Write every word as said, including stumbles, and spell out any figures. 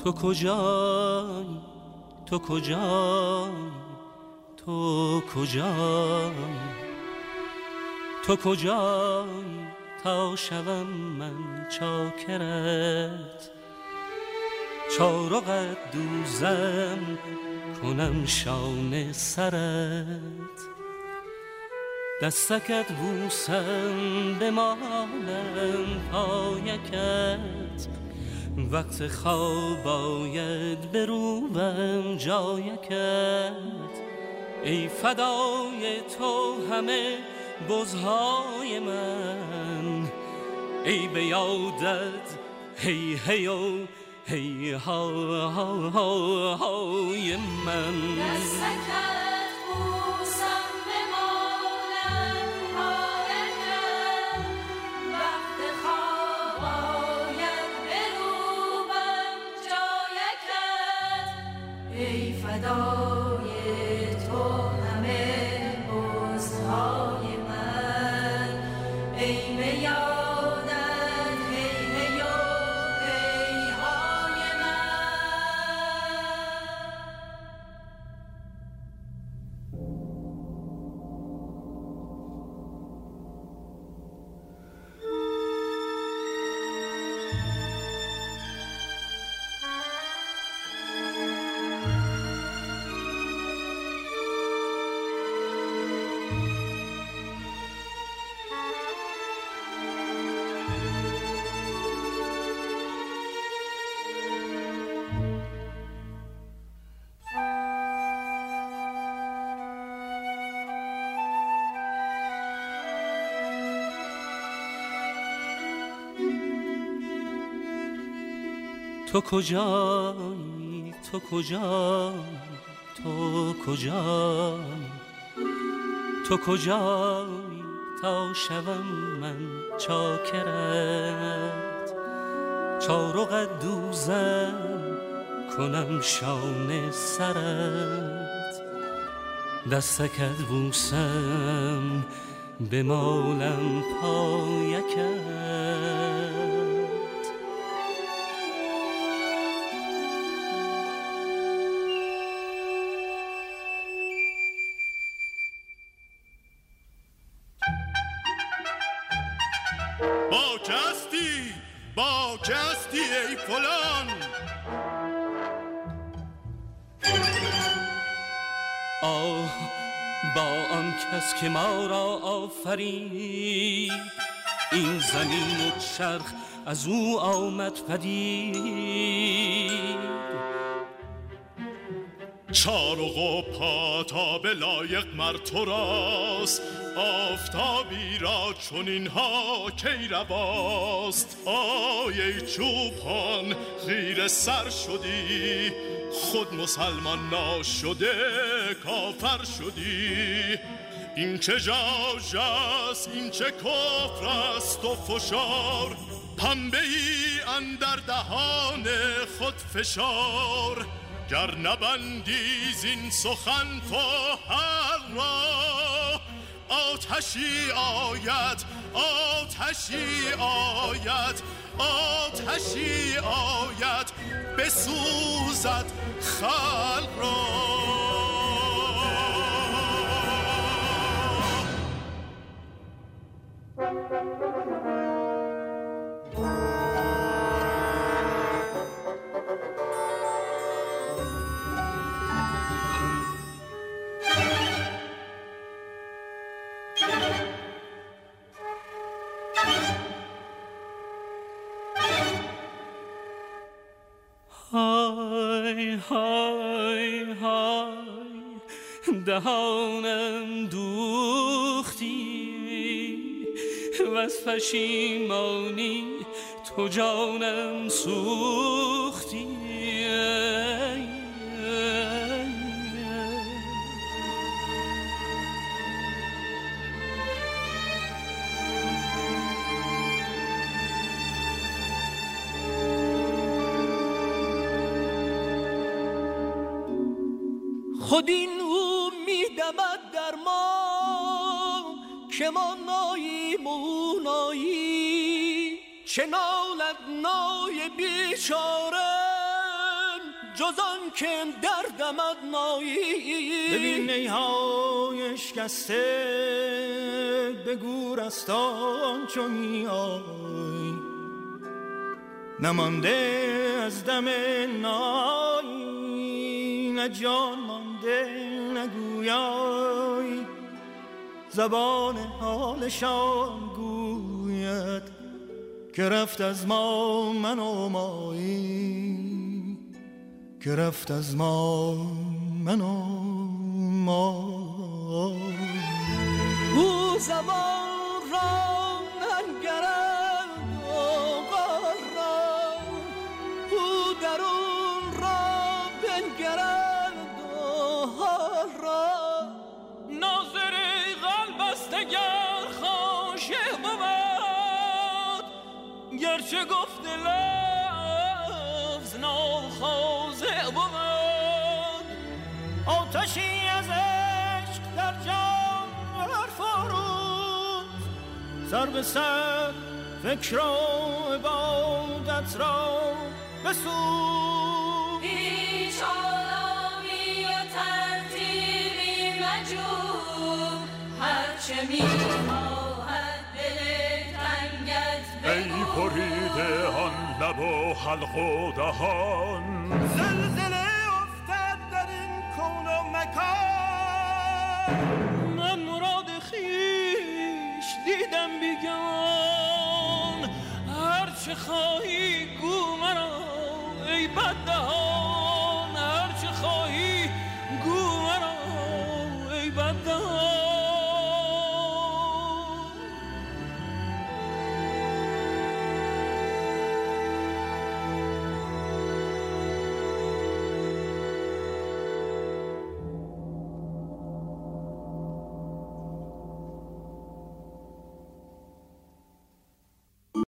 تو کجایی تو کجایی تو کجایی تو کجایی تا شوم من چاکرت چارقت دوزم کنم شانه سرت دستکت بوسم بمالم پایکت وقت خواب آید بروبم جایکت ای فدای تو همه بزهای من ای به یادت هی هی و هی ها ها ها های من دستکت بوسم بمالم پایکت وقت خواب آید بروبم جایکت ای فدای تو همه بزهای من ای به یادت هی هی و هی های من. تو کجایی تو کجایی تو کجایی تو کجایی تا شوم من چاکرت چارقت دوزم کنم شانه سرت دستکت بوسم بمالم پایکت با که هستی با که هستی ای فلان آه با آن کس که ما را آفرید این زمین و چرخ از او آمد پدید چارق و پاتاب لایق مر تو راست آفتابی را چنین ها کی رواست آی ای چوپان خیره سر شدی خود مسلمان ناشده کافر شدی این چه ژاژ است این چه کفر است و فشار پنبه ای اندر دهان خود فشار گر نبندی زین سخن تو هر را آتشی آید آتشی آید آتشی آید بسوزد خلق را های های های دهانم دوختی و از پشیمانی تو جانم سوختی خود این او میدمد در ما که ما ناییم و او نایی چه نالد نای بیچاره جزان که دردم ادمایی. ببین نیهای شکسته به گورستان چون میای، نمانده از دم نایی، نه جان مانده نگویای. زبان حالشان گوید که رفت از ما من و مایی، که رفت از ما من و مایی. او زبان را ننگرد و غار را، او درون را بنگرد و حال را. ناظر قلب است اگر خاشع بود، گرچه گفت لفظ ناخاضع بود. آتشی از عشق در جان برفروز، سر به سر فکر و عبادت را بسوز. هیچ آلامی و ترتیبی مجو، هرچه میخواهد دل تنگت ای بگو. پریده آن لب و حلق و دهان، زلزله افتد در این کون و مکان. من مراد خیش دیدم بیگان، هرچه خواهی گو مرا ای بددهان.